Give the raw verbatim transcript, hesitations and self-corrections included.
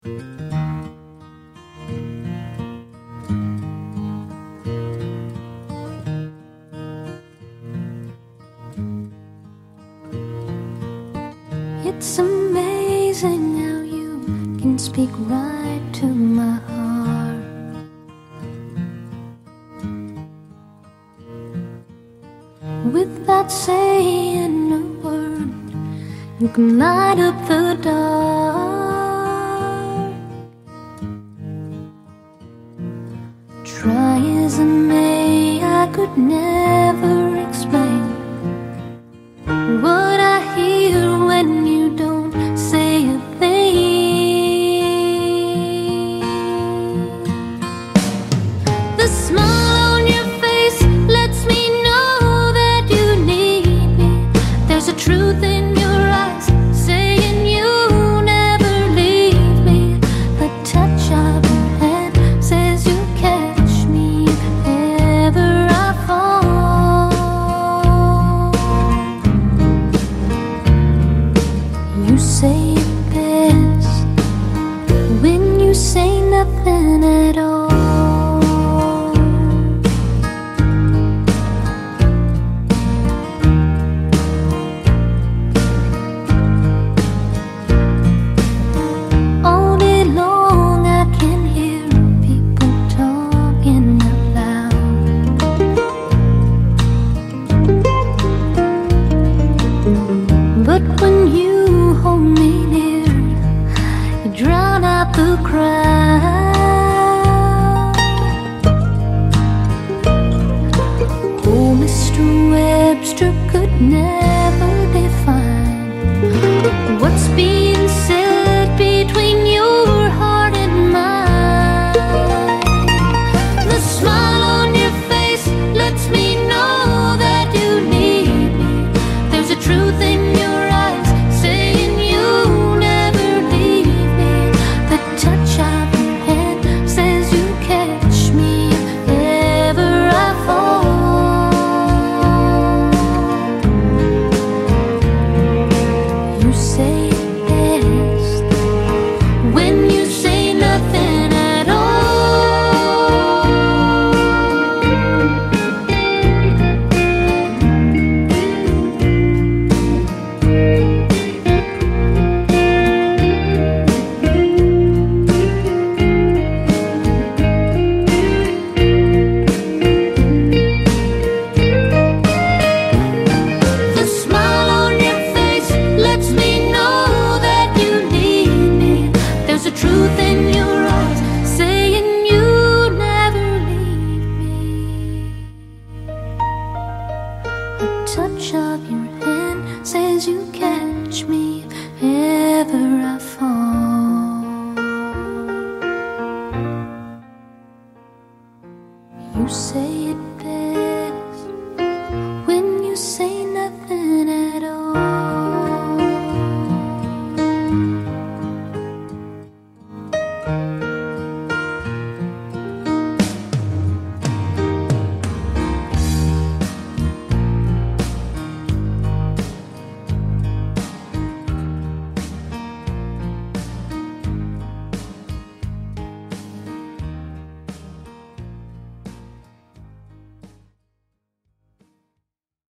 It's amazing how you can speak right to my heart. Without saying a word, you can light up the dark. Try as I may, I could never explain what I hear when you don't say a thing. The smile on your face lets me know that you need me. There's a truth in your eyes saying you never leave me. The touch of your hand says you'll catch me if ever I fall. You say it best when you say nothing at all. All day long I can hear people talking out loud, but when you hold me near, you drown out the crowd. Oh, Mister Webster could never